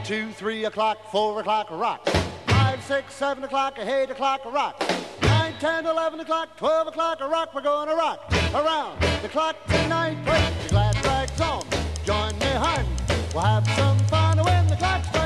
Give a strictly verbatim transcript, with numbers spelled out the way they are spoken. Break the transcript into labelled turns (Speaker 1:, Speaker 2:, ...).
Speaker 1: two, three o'clock, four o'clock, rock. Five, six, seven o'clock, eight o'clock, rock. Nine, ten, eleven o'clock, twelve o'clock, rock. We're going to rock around the clock tonight. Play the glad rags on. Join me, hon. We'll have some fun when the clock strikes.